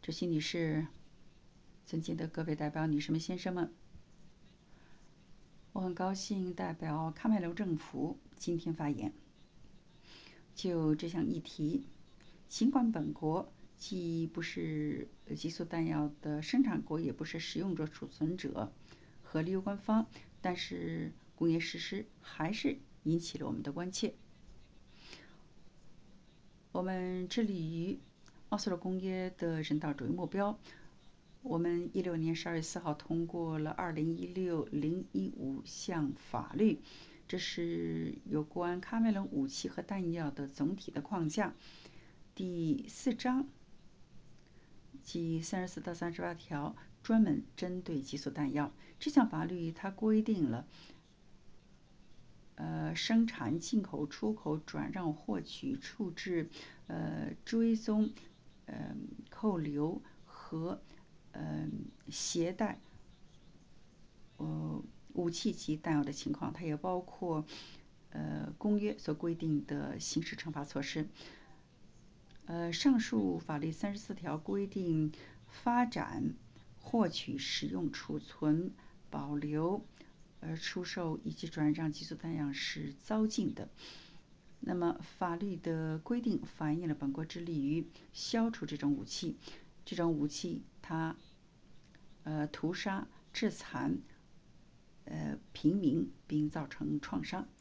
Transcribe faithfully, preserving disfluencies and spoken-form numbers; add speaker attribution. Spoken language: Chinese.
Speaker 1: 主席女士，尊敬的各位代表女士们、先生们，我很高兴代表喀麦隆政府今天发言。就这项议题，尽管本国既不是激素弹药的生产国，也不是使用者、储存者和利益官方，但是工业实施还是引起了我们的关切。我们致力于奥斯陆公约的人道主义目标。我们一六年十二月四号通过了二零一六零一五项法律，这是有关喀麦隆武器和弹药的总体的框架。第四章即三十四到三十八条专门针对激素弹药。这项法律它规定了呃，生产、进口、出口、转让、获取、处置、呃追踪、呃扣留和呃携带呃武器及弹药的情况，它也包括呃公约所规定的刑事惩罚措施。呃，上述法律三十四条规定，发展、获取、使用、储存、保留。而出售以及转让激素弹药是糟禁的。那么，法律的规定反映了本国致力于消除这种武器。这种武器它呃屠杀、致残呃平民，并造成创伤。